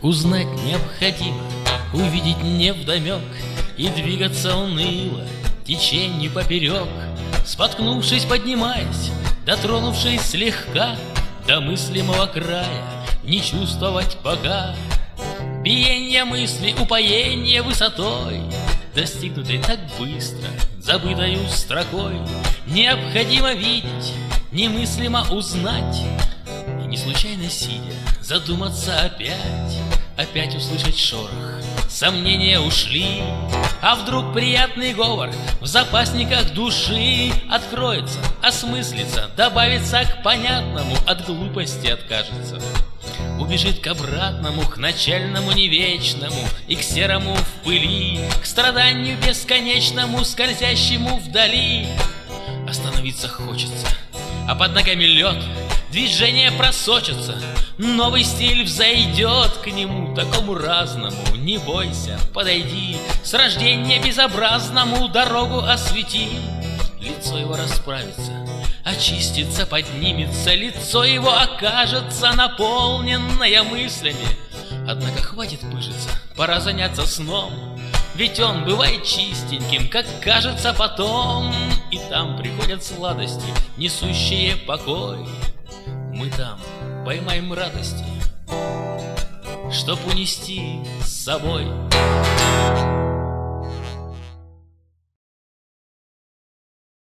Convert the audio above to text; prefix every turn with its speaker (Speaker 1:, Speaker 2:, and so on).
Speaker 1: Узнать необходимо, увидеть невдомек, и двигаться уныло теченью поперек, споткнувшись, поднимаясь, дотронувшись слегка до мыслимого края, не чувствовать пока биение мысли, упоение высотой, достигнутой так быстро, забытою строкой. Необходимо видеть, немыслимо узнать, и не случайно сидя задуматься опять услышать шорох. Сомнения ушли, а вдруг приятный говор в запасниках души откроется, осмыслится, добавится к понятному, от глупости откажется. Убежит к обратному, к начальному невечному и к серому в пыли, к страданию бесконечному, скользящему вдали. Остановиться хочется, а под ногами лед, движение просочится, новый стиль взойдет к нему, такому разному. Не бойся, подойди, с рождения безобразному дорогу освети. Лицо его расправится, очистится, поднимется, лицо его окажется наполненное мыслями. Однако хватит пыжиться, пора заняться сном, ведь он бывает чистеньким, как кажется потом. И там приходят сладости, несущие покой. Мы там поймаем радости, чтоб унести с собой.